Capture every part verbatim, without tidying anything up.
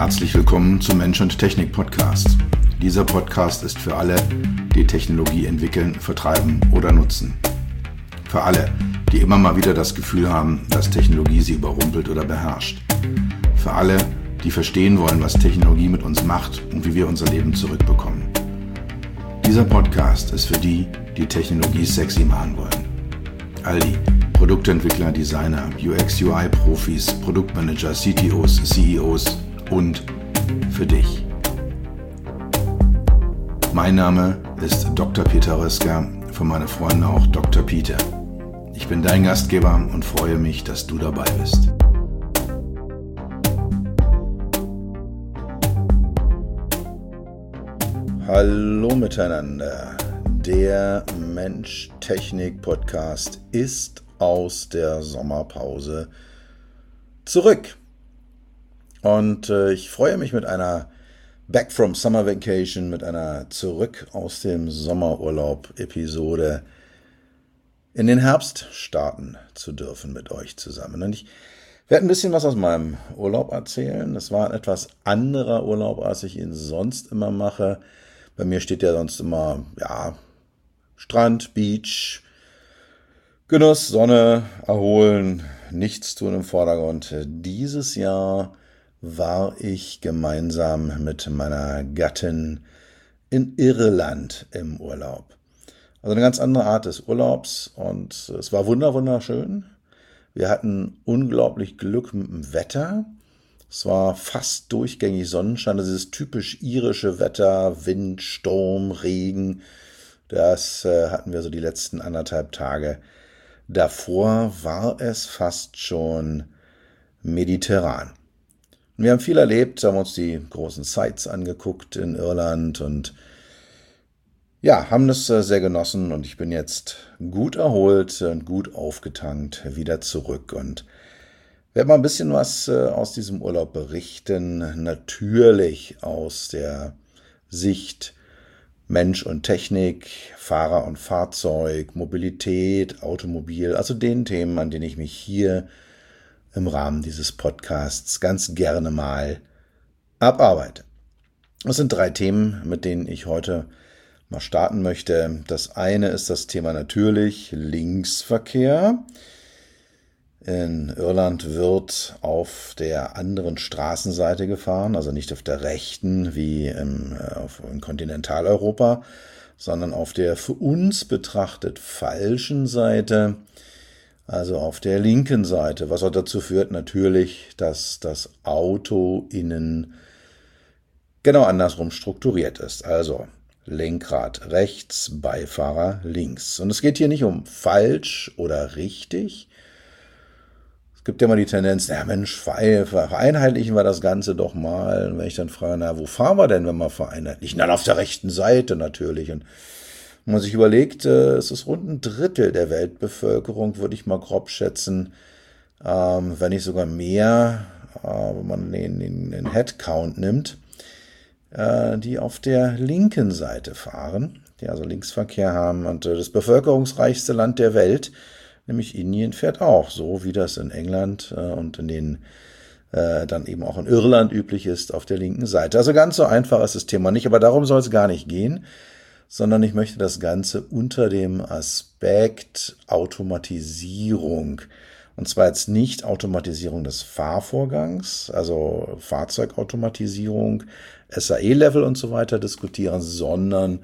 Herzlich willkommen zum Mensch und Technik Podcast. Dieser Podcast ist für alle, die Technologie entwickeln, vertreiben oder nutzen. Für alle, die immer mal wieder das Gefühl haben, dass Technologie sie überrumpelt oder beherrscht. Für alle, die verstehen wollen, was Technologie mit uns macht und wie wir unser Leben zurückbekommen. Dieser Podcast ist für die, die Technologie sexy machen wollen. All die Produktentwickler, Designer, U X U I-Profis, Produktmanager, C T Os, C E Os und für dich. Mein Name ist Doktor Peter Röska, von meinen Freunden auch Doktor Peter. Ich bin dein Gastgeber und freue mich, dass du dabei bist. Hallo miteinander. Der Mensch-Technik-Podcast ist aus der Sommerpause zurück. Und äh, ich freue mich mit einer Back from Summer Vacation, mit einer Zurück aus dem Sommerurlaub-Episode in den Herbst starten zu dürfen mit euch zusammen. Und ich werde ein bisschen was aus meinem Urlaub erzählen. Es war ein etwas anderer Urlaub, als ich ihn sonst immer mache. Bei mir steht ja sonst immer, ja, Strand, Beach, Genuss, Sonne, Erholen, nichts tun im Vordergrund. Dieses Jahr war ich gemeinsam mit meiner Gattin in Irland im Urlaub. Also eine ganz andere Art des Urlaubs und es war wunder wunderschön. Wir hatten unglaublich Glück mit dem Wetter. Es war fast durchgängig Sonnenschein, also dieses typisch irische Wetter, Wind, Sturm, Regen. Das äh, hatten wir so die letzten anderthalb Tage. Davor war es fast schon mediterran. Und wir haben viel erlebt, haben uns die großen Sites angeguckt in Irland und ja, haben das äh, sehr genossen und ich bin jetzt gut erholt und gut aufgetankt wieder zurück und werde mal ein bisschen was äh, aus diesem Urlaub berichten, natürlich aus der Sicht Mensch und Technik, Fahrer und Fahrzeug, Mobilität, Automobil, also den Themen, an denen ich mich hier im Rahmen dieses Podcasts ganz gerne mal abarbeite. Das sind drei Themen, mit denen ich heute mal starten möchte. Das eine ist das Thema natürlich Linksverkehr. In Irland wird auf der anderen Straßenseite gefahren, also nicht auf der rechten wie im, auf, in Kontinentaleuropa, sondern auf der für uns betrachtet falschen Seite, also auf der linken Seite, was auch dazu führt natürlich, dass das Auto innen genau andersrum strukturiert ist. Also Lenkrad rechts, Beifahrer links. Und es geht hier nicht um falsch oder richtig. Es gibt ja immer die Tendenz, na Mensch, vereinheitlichen wir das Ganze doch mal. Und wenn ich dann frage, na, wo fahren wir denn, wenn wir vereinheitlichen? Dann auf der rechten Seite natürlich. Und wenn man sich überlegt, es ist rund ein Drittel der Weltbevölkerung, würde ich mal grob schätzen, wenn nicht sogar mehr, wenn man den, den, den Headcount nimmt, die auf der linken Seite fahren, die also Linksverkehr haben. Und das bevölkerungsreichste Land der Welt, nämlich Indien, fährt auch, so wie das in England und in den äh, dann eben auch in Irland üblich ist, auf der linken Seite. Also ganz so einfach ist das Thema nicht, aber darum soll es gar nicht gehen, sondern ich möchte das Ganze unter dem Aspekt Automatisierung, und zwar jetzt nicht Automatisierung des Fahrvorgangs, also Fahrzeugautomatisierung, S A E-Level und so weiter diskutieren, sondern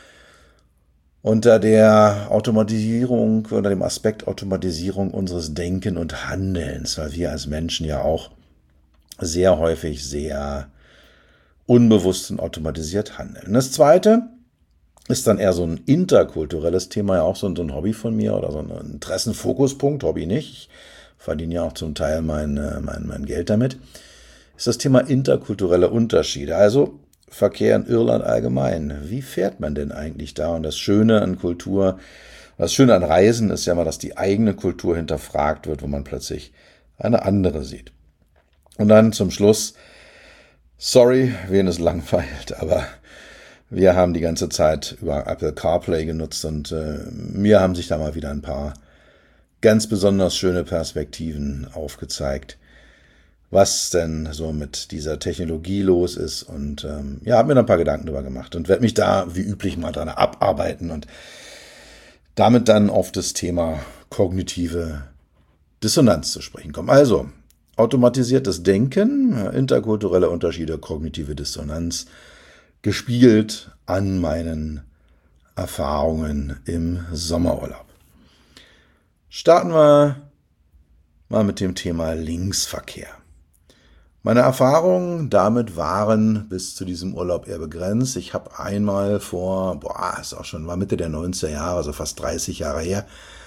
unter der Automatisierung, unter dem Aspekt Automatisierung unseres Denken und Handelns, weil wir als Menschen ja auch sehr häufig sehr unbewusst und automatisiert handeln. Das Zweite ist dann eher so ein interkulturelles Thema, ja auch so ein, so ein Hobby von mir oder so ein Interessenfokuspunkt, Hobby nicht, ich verdiene ja auch zum Teil mein, mein, mein Geld damit, ist das Thema interkulturelle Unterschiede, also Verkehr in Irland allgemein. Wie fährt man denn eigentlich da? Und das Schöne an Kultur, das Schöne an Reisen ist ja mal, dass die eigene Kultur hinterfragt wird, wo man plötzlich eine andere sieht. Und dann zum Schluss, sorry, wen es langweilt, aber wir haben die ganze Zeit über Apple CarPlay genutzt und äh, mir haben sich da mal wieder ein paar ganz besonders schöne Perspektiven aufgezeigt, was denn so mit dieser Technologie los ist. Und ähm, ja, habe mir da ein paar Gedanken drüber gemacht und werde mich da wie üblich mal dran abarbeiten und damit dann auf das Thema kognitive Dissonanz zu sprechen kommen. Also, automatisiertes Denken, interkulturelle Unterschiede, kognitive Dissonanz, gespiegelt an meinen Erfahrungen im Sommerurlaub. Starten wir mal mit dem Thema Linksverkehr. Meine Erfahrungen damit waren bis zu diesem Urlaub eher begrenzt. Ich habe einmal vor, boah, ist auch schon, war Mitte der neunziger Jahre, also fast dreißig Jahre her,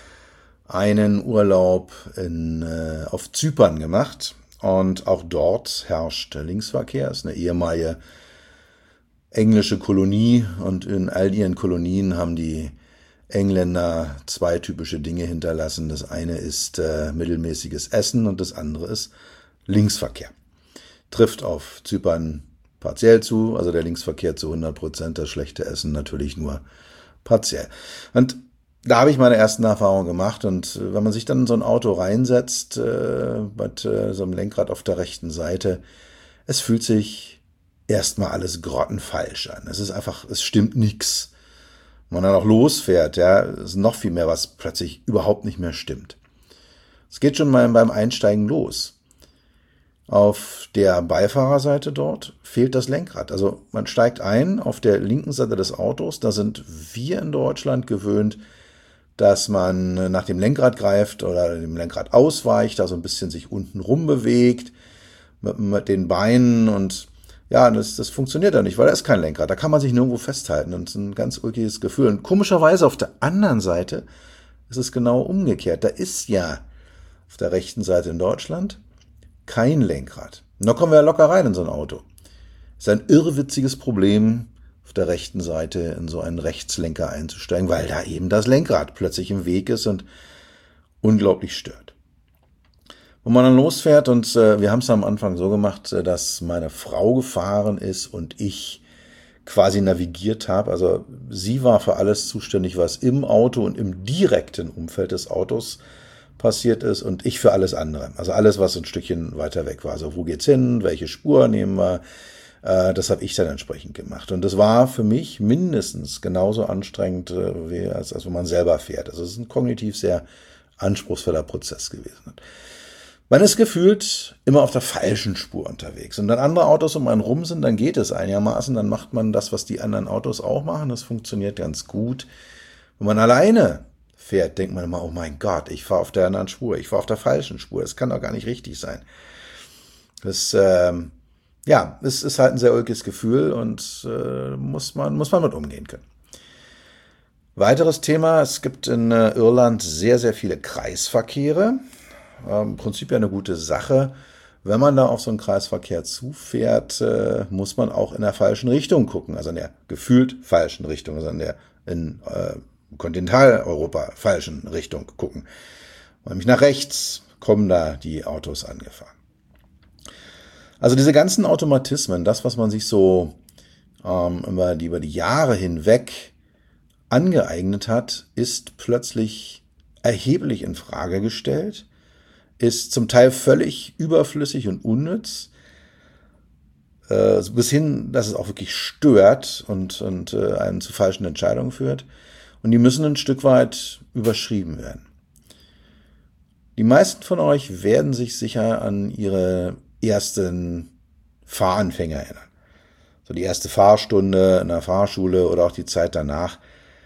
einen Urlaub in, äh, auf Zypern gemacht. Und auch dort herrscht Linksverkehr. Es ist eine ehemalige englische Kolonie und in all ihren Kolonien haben die Engländer zwei typische Dinge hinterlassen. Das eine ist äh, mittelmäßiges Essen und das andere ist Linksverkehr. Trifft auf Zypern partiell zu, also der Linksverkehr zu hundert Prozent, das schlechte Essen natürlich nur partiell. Und da habe ich meine ersten Erfahrungen gemacht und wenn man sich dann in so ein Auto reinsetzt, äh, mit äh, so einem Lenkrad auf der rechten Seite, es fühlt sich erstmal alles grottenfalsch an. Es ist einfach, es stimmt nichts. Wenn man dann auch losfährt, ja, ist noch viel mehr, was plötzlich überhaupt nicht mehr stimmt. Es geht schon mal beim Einsteigen los. Auf der Beifahrerseite dort fehlt das Lenkrad. Also man steigt ein auf der linken Seite des Autos. Da sind wir in Deutschland gewöhnt, dass man nach dem Lenkrad greift oder dem Lenkrad ausweicht, da so ein bisschen sich unten rum bewegt mit, mit den Beinen und ja, das, das funktioniert ja nicht, weil da ist kein Lenkrad. Da kann man sich nirgendwo festhalten und es ist ein ganz ulkiges Gefühl. Und komischerweise auf der anderen Seite ist es genau umgekehrt. Da ist ja auf der rechten Seite in Deutschland kein Lenkrad. Und da kommen wir ja locker rein in so ein Auto. Ist ein irrwitziges Problem, auf der rechten Seite in so einen Rechtslenker einzusteigen, weil da eben das Lenkrad plötzlich im Weg ist und unglaublich stört. Wo man dann losfährt und äh, wir haben es am Anfang so gemacht, äh, dass meine Frau gefahren ist und ich quasi navigiert habe. Also sie war für alles zuständig, was im Auto und im direkten Umfeld des Autos passiert ist und ich für alles andere. Also alles, was ein Stückchen weiter weg war. Also wo geht's hin, welche Spur nehmen wir, äh, das habe ich dann entsprechend gemacht. Und das war für mich mindestens genauso anstrengend, äh, wie als, als wenn man selber fährt. Also es ist ein kognitiv sehr anspruchsvoller Prozess gewesen. Man ist gefühlt immer auf der falschen Spur unterwegs. Und wenn andere Autos um einen rum sind, dann geht es einigermaßen. Dann macht man das, was die anderen Autos auch machen. Das funktioniert ganz gut. Wenn man alleine fährt, denkt man immer, oh mein Gott, ich fahre auf der anderen Spur, ich fahre auf der falschen Spur. Das kann doch gar nicht richtig sein. Das, ähm, ja, es ist halt ein sehr ulkiges Gefühl und äh, muss man, muss man mit umgehen können. Weiteres Thema, es gibt in äh, Irland sehr, sehr viele Kreisverkehre. Im Prinzip ja eine gute Sache. Wenn man da auf so einen Kreisverkehr zufährt, äh, muss man auch in der falschen Richtung gucken, also in der gefühlt falschen Richtung, also in der in äh, Kontinentaleuropa falschen Richtung gucken. Nämlich nach rechts kommen da die Autos angefahren. Also diese ganzen Automatismen, das, was man sich so ähm, über, die, über die Jahre hinweg angeeignet hat, ist plötzlich erheblich in Frage gestellt, ist zum Teil völlig überflüssig und unnütz, äh, bis hin, dass es auch wirklich stört und, und äh, einen zu falschen Entscheidungen führt. Und die müssen ein Stück weit überschrieben werden. Die meisten von euch werden sich sicher an ihre ersten Fahranfänge erinnern. So die erste Fahrstunde in der Fahrschule oder auch die Zeit danach.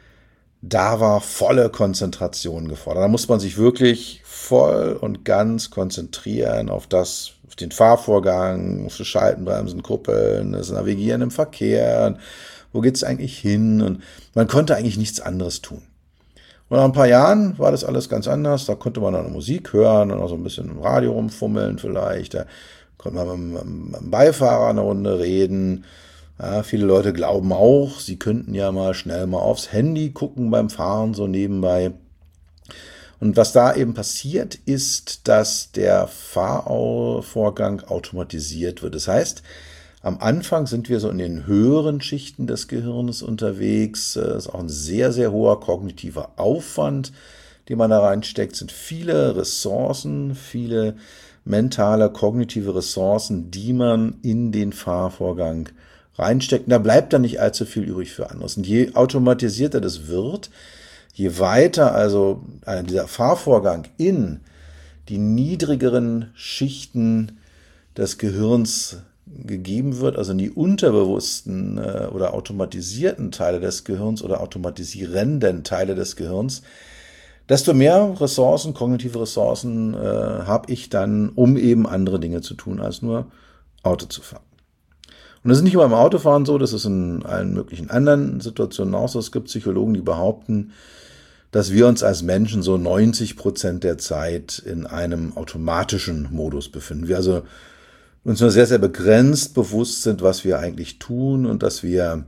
Da war volle Konzentration gefordert. Da muss man sich wirklich voll und ganz konzentrieren auf das, auf den Fahrvorgang, auf das Schalten, Bremsen, Kuppeln, das Navigieren im Verkehr. Wo geht's eigentlich hin? Und man konnte eigentlich nichts anderes tun. Und nach ein paar Jahren war das alles ganz anders. Da konnte man dann Musik hören und auch so ein bisschen im Radio rumfummeln vielleicht. Da konnte man mit dem Beifahrer eine Runde reden. Ja, viele Leute glauben auch, sie könnten ja mal schnell mal aufs Handy gucken beim Fahren, so nebenbei. Und was da eben passiert, ist, dass der Fahrvorgang automatisiert wird. Das heißt, am Anfang sind wir so in den höheren Schichten des Gehirns unterwegs. Das ist auch ein sehr, sehr hoher kognitiver Aufwand, die man da reinsteckt, sind viele Ressourcen, viele mentale, kognitive Ressourcen, die man in den Fahrvorgang reinsteckt. Und da bleibt dann nicht allzu viel übrig für anderes. Und je automatisierter das wird, je weiter also dieser Fahrvorgang in die niedrigeren Schichten des Gehirns gegeben wird, also in die unterbewussten äh, oder automatisierten Teile des Gehirns oder automatisierenden Teile des Gehirns, desto mehr Ressourcen, kognitive Ressourcen äh, habe ich dann, um eben andere Dinge zu tun, als nur Auto zu fahren. Und das ist nicht nur beim Autofahren so, das ist in allen möglichen anderen Situationen auch so. Es gibt Psychologen, die behaupten, dass wir uns als Menschen so neunzig Prozent der Zeit in einem automatischen Modus befinden. Wir also uns nur sehr, sehr begrenzt bewusst sind, was wir eigentlich tun und dass wir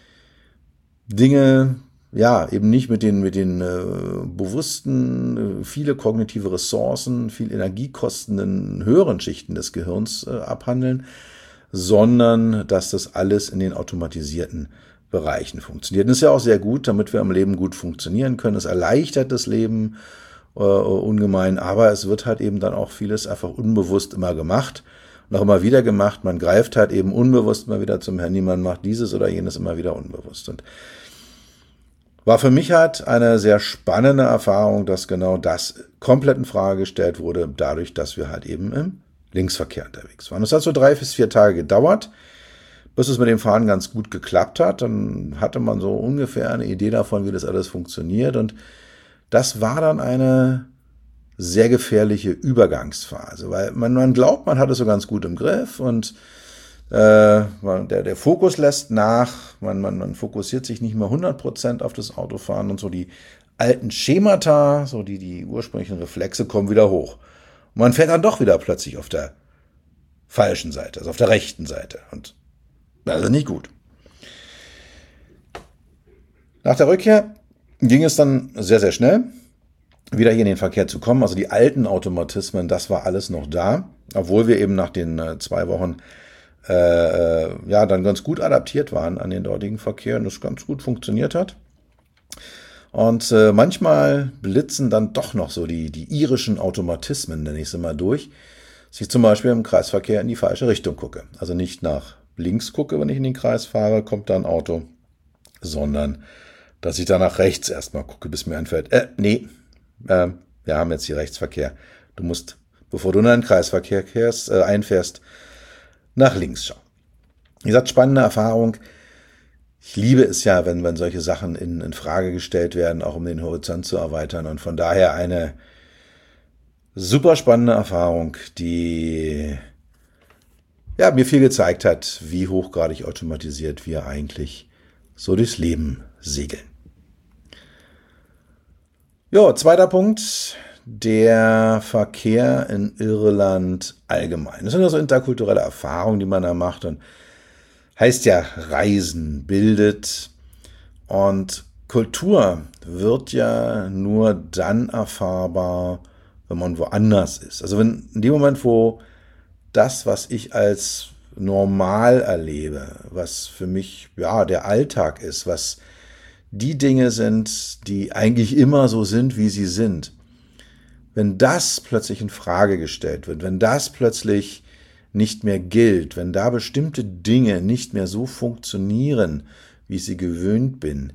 Dinge, ja, eben nicht mit den, mit den äh, bewussten, äh, viele kognitive Ressourcen, viel energiekostenden höheren Schichten des Gehirns äh, abhandeln, sondern dass das alles in den automatisierten Bereichen funktioniert. Das ist ja auch sehr gut, damit wir am Leben gut funktionieren können. Es erleichtert das Leben äh, ungemein, aber es wird halt eben dann auch vieles einfach unbewusst immer gemacht. Noch immer wieder gemacht, man greift halt eben unbewusst mal wieder zum Handy, man macht dieses oder jenes immer wieder unbewusst. Und war für mich halt eine sehr spannende Erfahrung, dass genau das komplett in Frage gestellt wurde, dadurch, dass wir halt eben im Linksverkehr unterwegs waren. Es hat so drei bis vier Tage gedauert, bis es mit dem Fahren ganz gut geklappt hat. Dann hatte man so ungefähr eine Idee davon, wie das alles funktioniert. Und das war dann eine sehr gefährliche Übergangsphase, weil man, man glaubt, man hat es so ganz gut im Griff und äh, man, der, der Fokus lässt nach, man, man, man fokussiert sich nicht mehr hundert Prozent auf das Autofahren und so die alten Schemata, so die, die ursprünglichen Reflexe kommen wieder hoch. Und man fährt dann doch wieder plötzlich auf der falschen Seite, also auf der rechten Seite und das ist nicht gut. Nach der Rückkehr ging es dann sehr, sehr schnell, wieder hier in den Verkehr zu kommen. Also die alten Automatismen, das war alles noch da, obwohl wir eben nach den äh, zwei Wochen äh, ja dann ganz gut adaptiert waren an den dortigen Verkehr und das ganz gut funktioniert hat. Und äh, manchmal blitzen dann doch noch so die, die irischen Automatismen, nenne ich sie mal, durch, dass ich zum Beispiel im Kreisverkehr in die falsche Richtung gucke. Also nicht nach links gucke, wenn ich in den Kreis fahre, kommt da ein Auto, sondern dass ich da nach rechts erstmal gucke, bis mir einfällt, äh, nee, äh, wir haben jetzt hier Rechtsverkehr. Du musst, bevor du in einen Kreisverkehr kehrst, äh, einfährst, nach links schauen. Wie gesagt, spannende Erfahrung. Ich liebe es ja, wenn, wenn solche Sachen in, in Frage gestellt werden, auch um den Horizont zu erweitern. Und von daher eine super spannende Erfahrung, die ja, mir viel gezeigt hat, wie hochgradig automatisiert wir eigentlich so durchs Leben segeln. Ja, zweiter Punkt, der Verkehr in Irland allgemein. Das sind ja so interkulturelle Erfahrungen, die man da macht und heißt ja, Reisen bildet und Kultur wird ja nur dann erfahrbar, wenn man woanders ist. Also wenn in dem Moment, wo das, was ich als normal erlebe, was für mich ja der Alltag ist, was die Dinge sind, die eigentlich immer so sind, wie sie sind, wenn das plötzlich in Frage gestellt wird, wenn das plötzlich nicht mehr gilt, wenn da bestimmte Dinge nicht mehr so funktionieren, wie ich sie gewöhnt bin,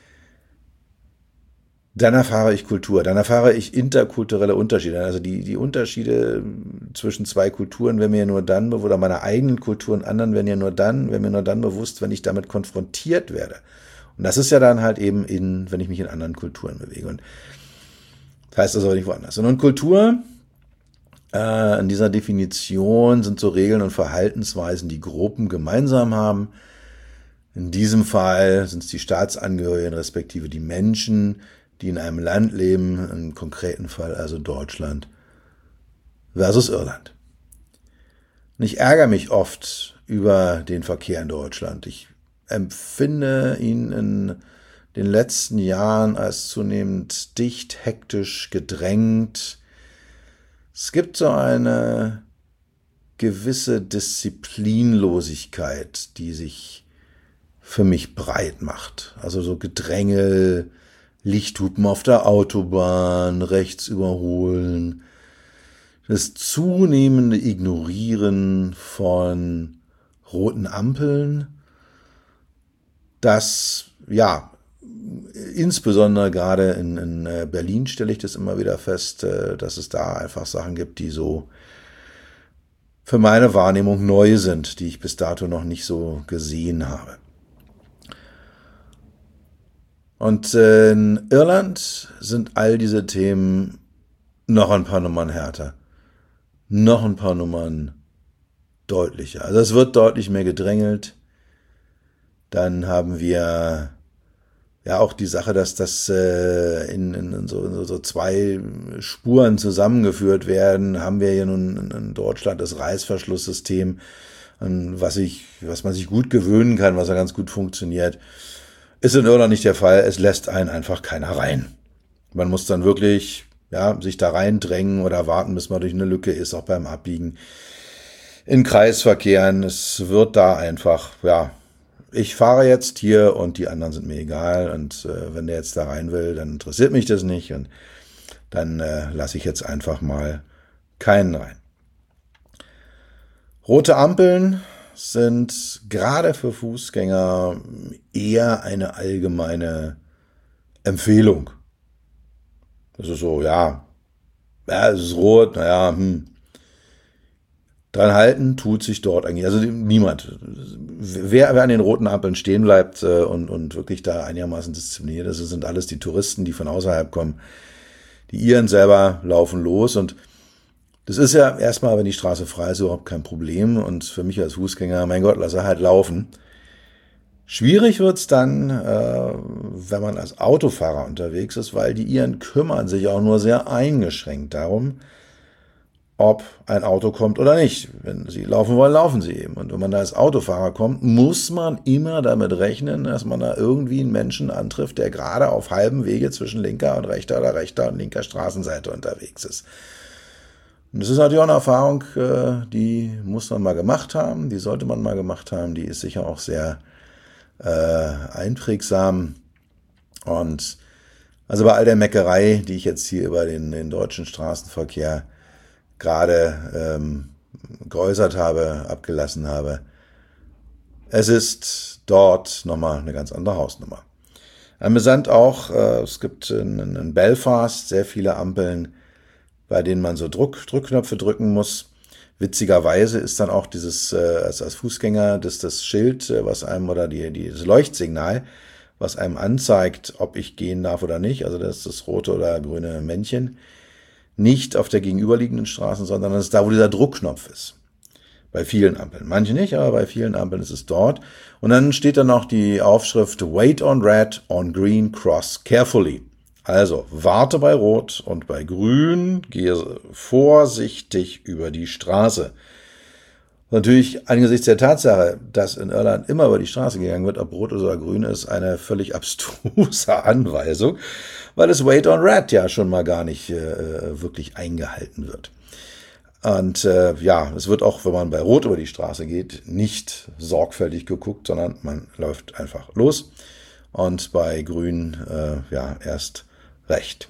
dann erfahre ich Kultur, dann erfahre ich interkulturelle Unterschiede. Also die, die Unterschiede zwischen zwei Kulturen werden mir nur dann, oder meiner eigenen Kultur und anderen werden ja nur dann, werden mir nur dann bewusst, wenn ich damit konfrontiert werde. Und das ist ja dann halt eben in, wenn ich mich in anderen Kulturen bewege. Und das heißt also nicht woanders. Und Kultur, äh, in dieser Definition sind so Regeln und Verhaltensweisen, die Gruppen gemeinsam haben. In diesem Fall sind es die Staatsangehörigen, respektive die Menschen, die in einem Land leben, im konkreten Fall also Deutschland versus Irland. Und ich ärgere mich oft über den Verkehr in Deutschland. Ich empfinde ihn in den letzten Jahren als zunehmend dicht, hektisch, gedrängt. Es gibt so eine gewisse Disziplinlosigkeit, die sich für mich breit macht. Also so Gedrängel, Lichthupen auf der Autobahn, rechts überholen, das zunehmende Ignorieren von roten Ampeln, das, ja, insbesondere gerade in, in Berlin stelle ich das immer wieder fest, dass es da einfach Sachen gibt, die so für meine Wahrnehmung neu sind, die ich bis dato noch nicht so gesehen habe. Und in Irland sind all diese Themen noch ein paar Nummern härter, noch ein paar Nummern deutlicher. Also es wird deutlich mehr gedrängelt. Dann haben wir ja auch die Sache, dass das äh, in, in, so, in so zwei Spuren zusammengeführt werden. Haben wir hier nun in Deutschland das Reißverschlusssystem, an was ich, was man sich gut gewöhnen kann, was ja ganz gut funktioniert. Ist in Irland nicht der Fall. Es lässt einen einfach keiner rein. Man muss dann wirklich ja sich da reindrängen oder warten, bis man durch eine Lücke ist, auch beim Abbiegen. In Kreisverkehren, es wird da einfach, ja, ich fahre jetzt hier und die anderen sind mir egal und äh, wenn der jetzt da rein will, dann interessiert mich das nicht und dann äh, lasse ich jetzt einfach mal keinen rein. Rote Ampeln sind gerade für Fußgänger eher eine allgemeine Empfehlung. Das ist so, ja, ja, es ist rot, naja, hm. Dran halten tut sich dort eigentlich, also niemand. Wer, wer an den roten Ampeln stehen bleibt äh, und, und wirklich da einigermaßen diszipliniert ist, das sind alles die Touristen, die von außerhalb kommen. Die Iren selber laufen los und das ist ja erstmal, wenn die Straße frei ist, überhaupt kein Problem und für mich als Fußgänger, mein Gott, lass er halt laufen. Schwierig wird's dann, äh, wenn man als Autofahrer unterwegs ist, weil die Iren kümmern sich auch nur sehr eingeschränkt darum, ob ein Auto kommt oder nicht. Wenn sie laufen wollen, laufen sie eben. Und wenn man da als Autofahrer kommt, muss man immer damit rechnen, dass man da irgendwie einen Menschen antrifft, der gerade auf halbem Wege zwischen linker und rechter oder rechter und linker Straßenseite unterwegs ist. Und das ist natürlich auch eine Erfahrung, die muss man mal gemacht haben, die sollte man mal gemacht haben, die ist sicher auch sehr äh, einprägsam. Und also bei all der Meckerei, die ich jetzt hier über den, den deutschen Straßenverkehr gerade ähm, geäußert habe, abgelassen habe. Es ist dort nochmal eine ganz andere Hausnummer. Amüsant auch, äh, es gibt in, in Belfast sehr viele Ampeln, bei denen man so Druck, Drückknöpfe drücken muss. Witzigerweise ist dann auch dieses, äh, als, als Fußgänger, das, das Schild, äh, was einem, oder die, die, das Leuchtsignal, was einem anzeigt, ob ich gehen darf oder nicht, also das ist das rote oder grüne Männchen, nicht auf der gegenüberliegenden Straße, sondern das ist da, wo dieser Druckknopf ist. Bei vielen Ampeln. Manche nicht, aber bei vielen Ampeln ist es dort. Und dann steht dann noch die Aufschrift Wait on red, on green, cross carefully. Also, warte bei Rot und bei Grün, gehe vorsichtig über die Straße. Natürlich angesichts der Tatsache, dass in Irland immer über die Straße gegangen wird, ob rot oder grün ist, eine völlig abstruse Anweisung, weil das Wait on Red ja schon mal gar nicht äh, wirklich eingehalten wird. Und äh, ja, es wird auch, wenn man bei Rot über die Straße geht, nicht sorgfältig geguckt, sondern man läuft einfach los und bei Grün äh, ja erst recht.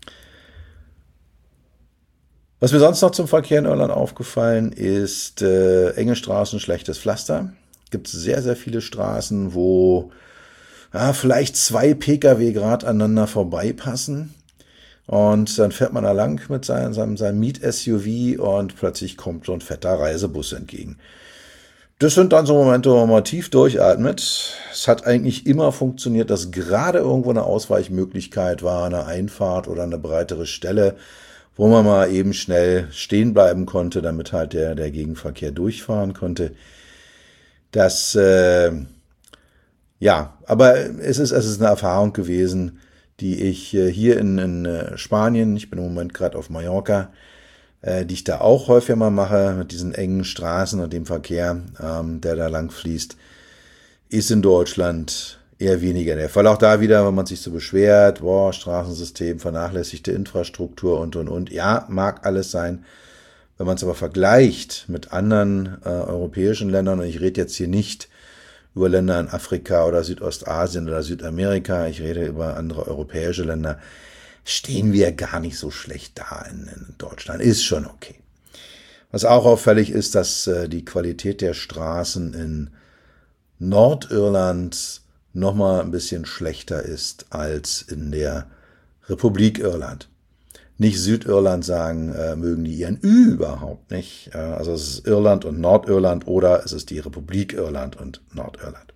Was mir sonst noch zum Verkehr in Irland aufgefallen ist, äh, enge Straßen, schlechtes Pflaster. Gibt es sehr, sehr viele Straßen, wo ja, vielleicht zwei Pkw gerade aneinander vorbeipassen. Und dann fährt man da lang mit seinem, seinem, seinem Miet-S U V und plötzlich kommt so ein fetter Reisebus entgegen. Das sind dann so Momente, wo man tief durchatmet. Es hat eigentlich immer funktioniert, dass gerade irgendwo eine Ausweichmöglichkeit war, eine Einfahrt oder eine breitere Stelle, wo man mal eben schnell stehen bleiben konnte, damit halt der, der Gegenverkehr durchfahren konnte. Das, äh, ja, aber es ist, es ist eine Erfahrung gewesen, die ich äh, hier in, in äh, Spanien, ich bin im Moment gerade auf Mallorca, äh, die ich da auch häufiger mal mache, mit diesen engen Straßen und dem Verkehr, ähm, der da lang fließt, ist in Deutschland eher weniger der Fall. Auch da wieder, wenn man sich so beschwert, boah, Straßensystem, vernachlässigte Infrastruktur und, und, und. Ja, mag alles sein. Wenn man es aber vergleicht mit anderen äh, europäischen Ländern, und ich rede jetzt hier nicht über Länder in Afrika oder Südostasien oder Südamerika, ich rede über andere europäische Länder, stehen wir gar nicht so schlecht da in, in Deutschland. Ist schon okay. Was auch auffällig ist, dass äh, die Qualität der Straßen in Nordirland nochmal ein bisschen schlechter ist als in der Republik Irland. Nicht Südirland sagen, äh, mögen die ihren Ü überhaupt nicht. Äh, also es ist Irland und Nordirland oder es ist die Republik Irland und Nordirland.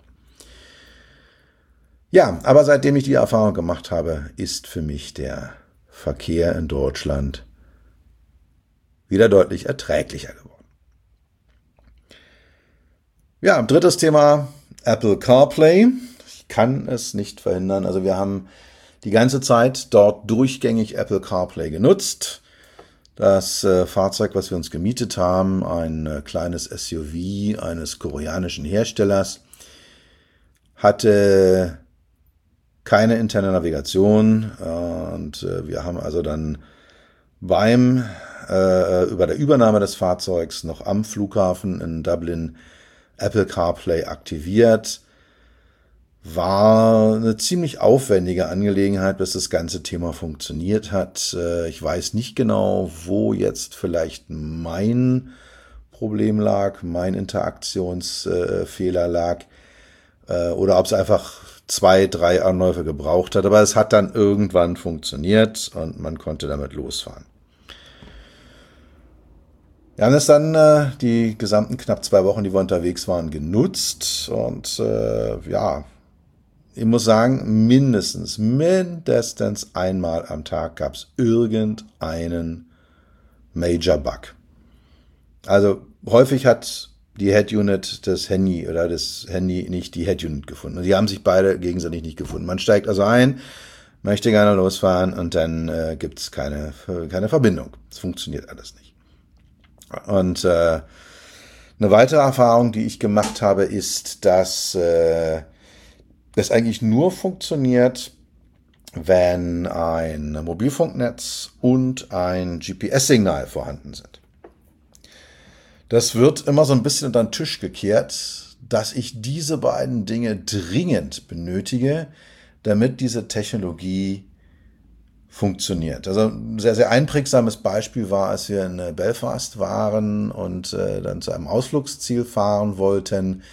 Ja, aber seitdem ich die Erfahrung gemacht habe, ist für mich der Verkehr in Deutschland wieder deutlich erträglicher geworden. Ja, drittes Thema, Apple CarPlay. Ich kann es nicht verhindern. Also wir haben die ganze Zeit dort durchgängig Apple CarPlay genutzt. Das äh, Fahrzeug, was wir uns gemietet haben, ein äh, kleines S U V eines koreanischen Herstellers, hatte keine interne Navigation äh, und äh, wir haben also dann beim äh, über der Übernahme des Fahrzeugs noch am Flughafen in Dublin Apple CarPlay aktiviert. War eine ziemlich aufwendige Angelegenheit, bis das ganze Thema funktioniert hat. Ich weiß nicht genau, wo jetzt vielleicht mein Problem lag, mein Interaktionsfehler lag, oder ob es einfach zwei, drei Anläufe gebraucht hat. Aber es hat dann irgendwann funktioniert und man konnte damit losfahren. Wir haben es dann äh, die gesamten knapp zwei Wochen, die wir unterwegs waren, genutzt und äh, ja, ich muss sagen, mindestens, mindestens einmal am Tag gab es irgendeinen Major Bug. Also häufig hat die Head Unit das Handy oder das Handy nicht die Head Unit gefunden. Und die haben sich beide gegenseitig nicht gefunden. Man steigt also ein, möchte gerne losfahren und dann äh, gibt es keine, keine Verbindung. Es funktioniert alles nicht. Und äh, eine weitere Erfahrung, die ich gemacht habe, ist, dass äh, das eigentlich nur funktioniert, wenn ein Mobilfunknetz und ein G P S-Signal vorhanden sind. Das wird immer so ein bisschen unter den Tisch gekehrt, dass ich diese beiden Dinge dringend benötige, damit diese Technologie funktioniert. Also ein sehr, sehr einprägsames Beispiel war, als wir in Belfast waren und äh, dann zu einem Ausflugsziel fahren wollten.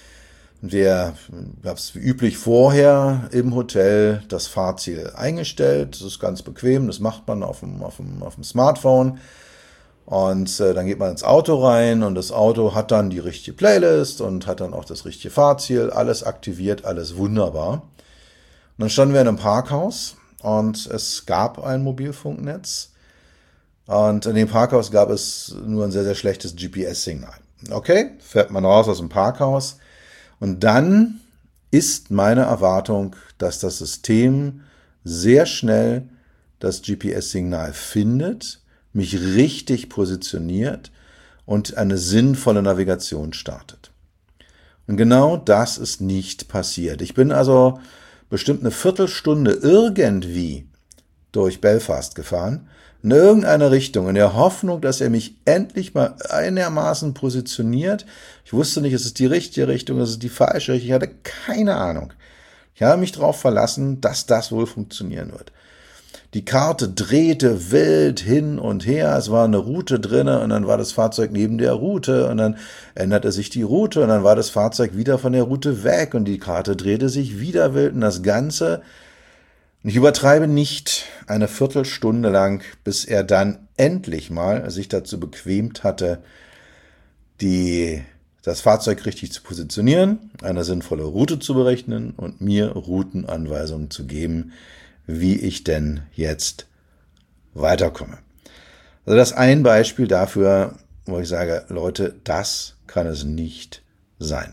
Wir haben es wie üblich vorher im Hotel das Fahrziel eingestellt. Das ist ganz bequem, das macht man auf dem, auf dem, auf dem Smartphone. Und äh, dann geht man ins Auto rein und das Auto hat dann die richtige Playlist und hat dann auch das richtige Fahrziel. Alles aktiviert, alles wunderbar. Und dann standen wir in einem Parkhaus und es gab ein Mobilfunknetz. Und in dem Parkhaus gab es nur ein sehr, sehr schlechtes G P S-Signal. Okay, fährt man raus aus dem Parkhaus. Und dann ist meine Erwartung, dass das System sehr schnell das G P S-Signal findet, mich richtig positioniert und eine sinnvolle Navigation startet. Und genau das ist nicht passiert. Ich bin also bestimmt eine Viertelstunde irgendwie durch Belfast gefahren, in irgendeine Richtung, in der Hoffnung, dass er mich endlich mal einigermaßen positioniert. Ich wusste nicht, ist es die richtige Richtung, ist es die falsche Richtung, ich hatte keine Ahnung. Ich habe mich darauf verlassen, dass das wohl funktionieren wird. Die Karte drehte wild hin und her, es war eine Route drinne und dann war das Fahrzeug neben der Route und dann änderte sich die Route und dann war das Fahrzeug wieder von der Route weg und die Karte drehte sich wieder wild und das Ganze, ich übertreibe nicht, eine Viertelstunde lang, bis er dann endlich mal sich dazu bequemt hatte, die, das Fahrzeug richtig zu positionieren, eine sinnvolle Route zu berechnen und mir Routenanweisungen zu geben, wie ich denn jetzt weiterkomme. Also das ist ein Beispiel dafür, wo ich sage, Leute, das kann es nicht sein.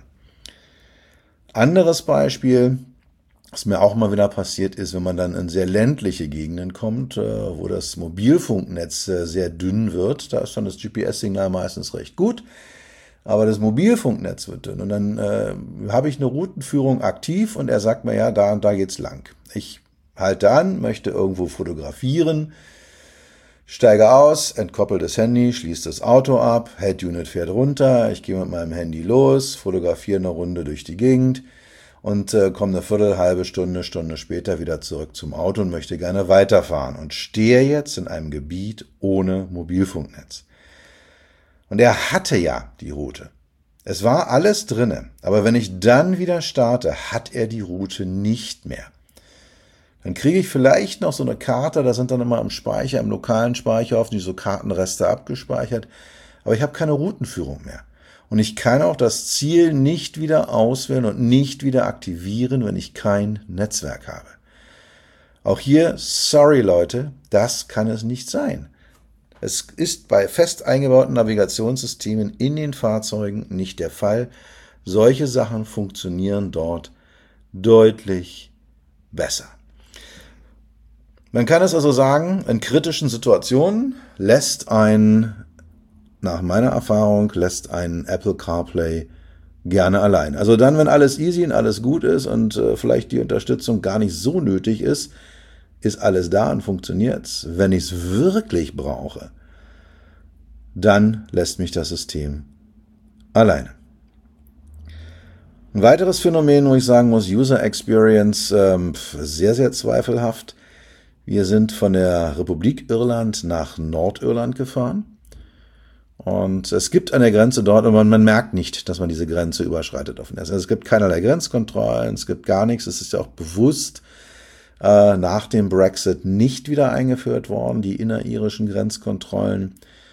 Anderes Beispiel, was mir auch mal wieder passiert ist, wenn man dann in sehr ländliche Gegenden kommt, wo das Mobilfunknetz sehr dünn wird, da ist dann das G P S-Signal meistens recht gut, aber das Mobilfunknetz wird dünn und dann äh, habe ich eine Routenführung aktiv und er sagt mir, ja, da und da geht's lang. Ich halte an, möchte irgendwo fotografieren. Steige aus, entkoppel das Handy, schließe das Auto ab, Head Unit fährt runter, ich gehe mit meinem Handy los, fotografiere eine Runde durch die Gegend und äh, komme eine Viertel, halbe Stunde, Stunde später wieder zurück zum Auto und möchte gerne weiterfahren und stehe jetzt in einem Gebiet ohne Mobilfunknetz. Und er hatte ja die Route. Es war alles drinne, aber wenn ich dann wieder starte, hat er die Route nicht mehr. Dann kriege ich vielleicht noch so eine Karte, da sind dann immer im Speicher, im lokalen Speicher hoffentlich so Kartenreste abgespeichert, aber ich habe keine Routenführung mehr. Und ich kann auch das Ziel nicht wieder auswählen und nicht wieder aktivieren, wenn ich kein Netzwerk habe. Auch hier, sorry Leute, das kann es nicht sein. Es ist bei fest eingebauten Navigationssystemen in den Fahrzeugen nicht der Fall. Solche Sachen funktionieren dort deutlich besser. Man kann es also sagen, in kritischen Situationen lässt ein, nach meiner Erfahrung, lässt ein Apple CarPlay gerne allein. Also dann, wenn alles easy und alles gut ist und äh, vielleicht die Unterstützung gar nicht so nötig ist, ist alles da und funktioniert's. Wenn ich es wirklich brauche, dann lässt mich das System alleine. Ein weiteres Phänomen, wo ich sagen muss, User Experience, ähm, sehr, sehr zweifelhaft. Wir sind von der Republik Irland nach Nordirland gefahren und es gibt an der Grenze dort, und man, man merkt nicht, dass man diese Grenze überschreitet. Also es gibt keinerlei Grenzkontrollen, es gibt gar nichts, es ist ja auch bewusst äh, nach dem Brexit nicht wieder eingeführt worden, die inneririschen Grenzkontrollen.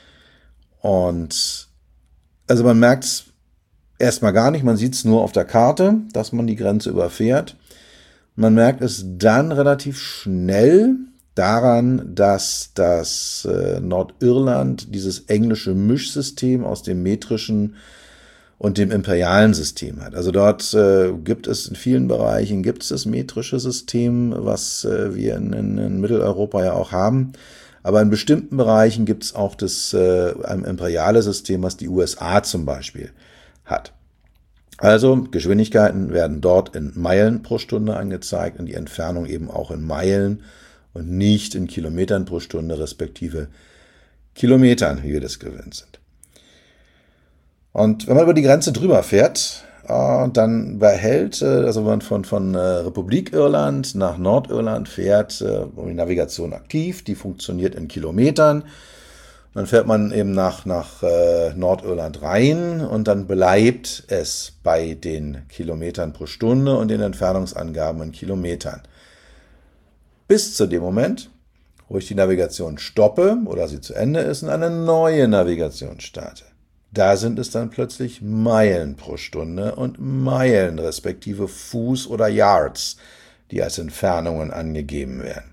Und also man merkt es erstmal gar nicht, man sieht es nur auf der Karte, dass man die Grenze überfährt. Man merkt es dann relativ schnell daran, dass das äh, Nordirland dieses englische Mischsystem aus dem metrischen und dem imperialen System hat. Also dort äh, gibt es in vielen Bereichen gibt es das metrische System, was äh, wir in, in, in Mitteleuropa ja auch haben. Aber in bestimmten Bereichen gibt es auch das äh, imperiale System, was die U S A zum Beispiel hat. Also Geschwindigkeiten werden dort in Meilen pro Stunde angezeigt und die Entfernung eben auch in Meilen und nicht in Kilometern pro Stunde, respektive Kilometern, wie wir das gewöhnt sind. Und wenn man über die Grenze drüber fährt, äh, dann behält, äh, also wenn man von, von äh, Republik Irland nach Nordirland fährt, äh, die Navigation aktiv, die funktioniert in Kilometern. Dann fährt man eben nach, nach äh, Nordirland rein und dann bleibt es bei den Kilometern pro Stunde und den Entfernungsangaben in Kilometern. Bis zu dem Moment, wo ich die Navigation stoppe oder sie zu Ende ist und eine neue Navigation starte. Da sind es dann plötzlich Meilen pro Stunde und Meilen, respektive Fuß oder Yards, die als Entfernungen angegeben werden.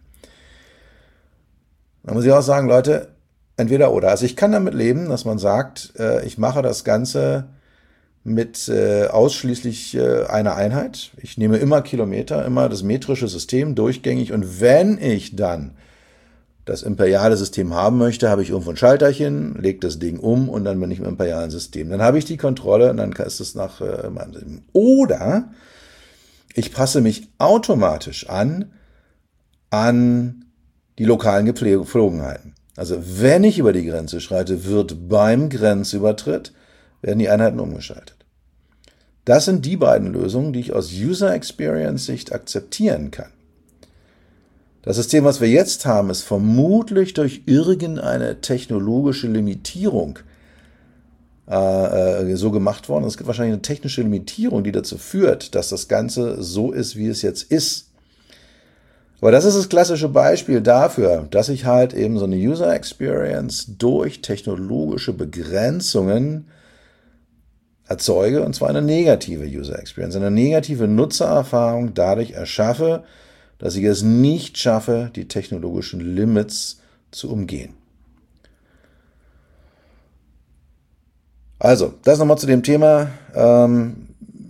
Da muss ich auch sagen, Leute, entweder oder. Also ich kann damit leben, dass man sagt, äh, ich mache das Ganze mit äh, ausschließlich äh, einer Einheit. Ich nehme immer Kilometer, immer das metrische System durchgängig. Und wenn ich dann das imperiale System haben möchte, habe ich irgendwo ein Schalterchen, lege das Ding um und dann bin ich im imperialen System. Dann habe ich die Kontrolle und dann ist es nach äh, meinem System. Oder ich passe mich automatisch an an die lokalen Gepflogenheiten. Also wenn ich über die Grenze schreite, wird beim Grenzübertritt, werden die Einheiten umgeschaltet. Das sind die beiden Lösungen, die ich aus User Experience Sicht akzeptieren kann. Das System, was wir jetzt haben, ist vermutlich durch irgendeine technologische Limitierung äh, so gemacht worden. Es gibt wahrscheinlich eine technische Limitierung, die dazu führt, dass das Ganze so ist, wie es jetzt ist. Aber das ist das klassische Beispiel dafür, dass ich halt eben so eine User Experience durch technologische Begrenzungen erzeuge, und zwar eine negative User Experience, eine negative Nutzererfahrung dadurch erschaffe, dass ich es nicht schaffe, die technologischen Limits zu umgehen. Also, das nochmal zu dem Thema. Ähm,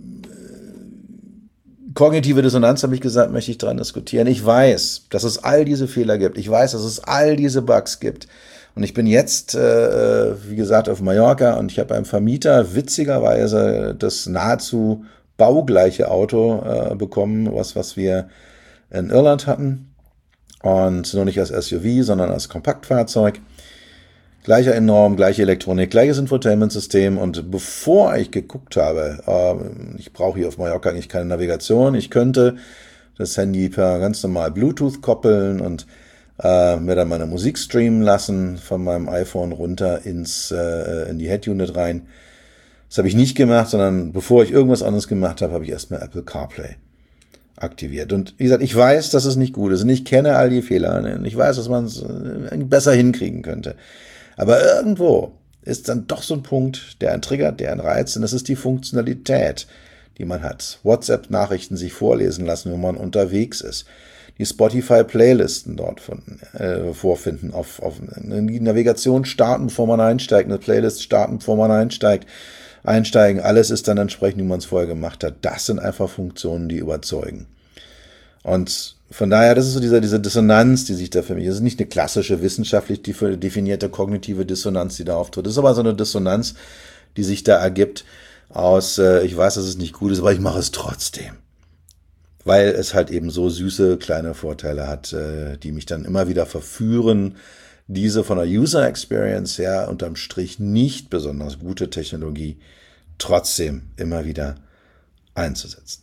Kognitive Dissonanz, habe ich gesagt, möchte ich dran diskutieren. Ich weiß, dass es all diese Fehler gibt. Ich weiß, dass es all diese Bugs gibt. Und ich bin jetzt, äh, wie gesagt, auf Mallorca und ich habe beim Vermieter witzigerweise das nahezu baugleiche Auto äh, bekommen, was, was wir in Irland hatten. Und nur nicht als S U V, sondern als Kompaktfahrzeug. Gleicher Innenraum, gleiche Elektronik, gleiches Infotainment-System. Und bevor ich geguckt habe, äh, ich brauche hier auf Mallorca eigentlich keine Navigation, ich könnte das Handy per ganz normal Bluetooth koppeln und äh, mir dann meine Musik streamen lassen von meinem iPhone runter ins äh, in die Head-Unit rein. Das habe ich nicht gemacht, sondern bevor ich irgendwas anderes gemacht habe, habe ich erstmal Apple CarPlay aktiviert. Und wie gesagt, ich weiß, dass es nicht gut ist und ich kenne all die Fehler. Ich weiß, dass man es besser hinkriegen könnte. Aber irgendwo ist dann doch so ein Punkt, der einen triggert, der einen reizt, und das ist die Funktionalität, die man hat. WhatsApp-Nachrichten sich vorlesen lassen, wenn man unterwegs ist. Die Spotify-Playlisten dort von, äh, vorfinden, auf, auf die Navigation starten, bevor man einsteigt, eine Playlist starten, bevor man einsteigt, einsteigen. Alles ist dann entsprechend, wie man es vorher gemacht hat. Das sind einfach Funktionen, die überzeugen. Und von daher, das ist so diese, diese Dissonanz, die sich da für mich, das ist nicht eine klassische wissenschaftlich definierte kognitive Dissonanz, die da auftritt. Das ist aber so eine Dissonanz, die sich da ergibt aus, äh, ich weiß, dass es nicht gut ist, aber ich mache es trotzdem. Weil es halt eben so süße kleine Vorteile hat, äh, die mich dann immer wieder verführen, diese von der User Experience her unterm Strich nicht besonders gute Technologie trotzdem immer wieder einzusetzen.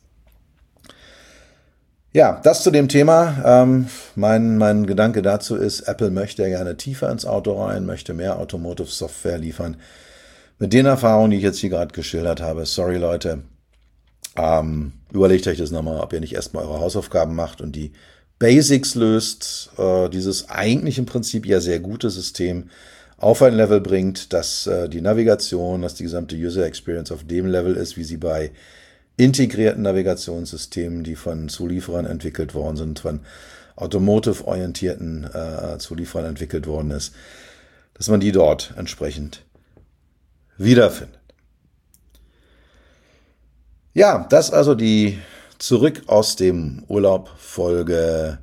Ja, das zu dem Thema. Ähm, mein, mein Gedanke dazu ist, Apple möchte gerne tiefer ins Auto rein, möchte mehr Automotive Software liefern. Mit den Erfahrungen, die ich jetzt hier gerade geschildert habe, sorry Leute, ähm, überlegt euch das nochmal, ob ihr nicht erstmal eure Hausaufgaben macht und die Basics löst, äh, dieses eigentlich im Prinzip ja sehr gute System auf ein Level bringt, dass äh, die Navigation, dass die gesamte User Experience auf dem Level ist, wie sie bei integrierten Navigationssystemen, die von Zulieferern entwickelt worden sind, von automotive-orientierten äh, Zulieferern entwickelt worden ist, dass man die dort entsprechend wiederfindet. Ja, das also die Zurück aus dem Urlaub Folge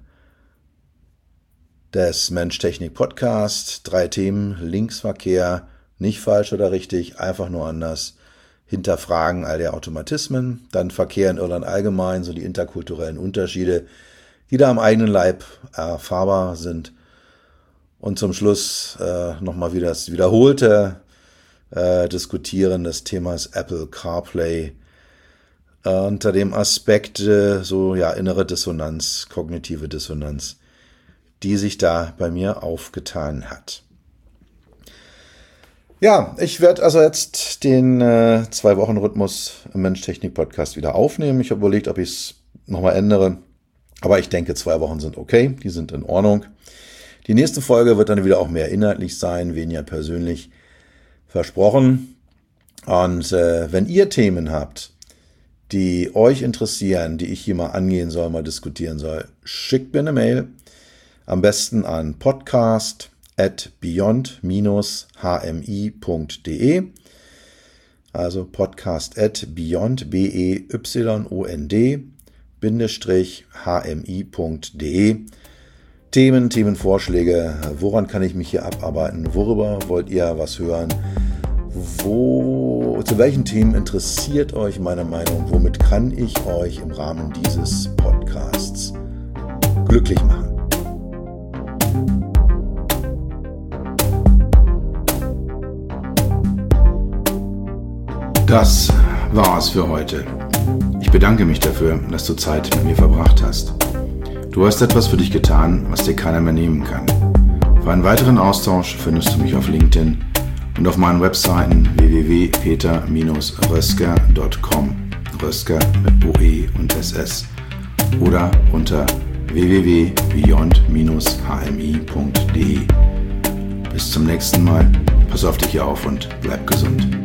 des Mensch-Technik-Podcast. Drei Themen: Linksverkehr, nicht falsch oder richtig, einfach nur anders. Hinterfragen all der Automatismen, dann Verkehr in Irland allgemein, so die interkulturellen Unterschiede, die da am eigenen Leib erfahrbar sind. Und zum Schluss äh, nochmal wieder das wiederholte äh, Diskutieren des Themas Apple CarPlay äh, unter dem Aspekt äh, so ja innere Dissonanz, kognitive Dissonanz, die sich da bei mir aufgetan hat. Ja, ich werde also jetzt den äh, Zwei-Wochen-Rhythmus im Mensch-Technik-Podcast wieder aufnehmen. Ich habe überlegt, ob ich es nochmal ändere. Aber ich denke, zwei Wochen sind okay, die sind in Ordnung. Die nächste Folge wird dann wieder auch mehr inhaltlich sein, weniger persönlich, versprochen. Und äh, wenn ihr Themen habt, die euch interessieren, die ich hier mal angehen soll, mal diskutieren soll, schickt mir eine Mail. Am besten an podcast at beyond dash h m i punkt d e, also podcast at beyond, b e y o n d, Bindestrich, h m i punkt d e. Themen, Themenvorschläge, woran kann ich mich hier abarbeiten, worüber wollt ihr was hören, wo, zu welchen Themen interessiert euch meine Meinung, womit kann ich euch im Rahmen dieses Podcasts glücklich machen. Das war's für heute. Ich bedanke mich dafür, dass du Zeit mit mir verbracht hast. Du hast etwas für dich getan, was dir keiner mehr nehmen kann. Für einen weiteren Austausch findest du mich auf LinkedIn und auf meinen Webseiten w w w punkt peter Bindestrich rösker punkt com, Rösker mit O E und S S, oder unter w w w punkt beyond dash h m i punkt d e. Bis zum nächsten Mal. Pass auf dich auf und bleib gesund.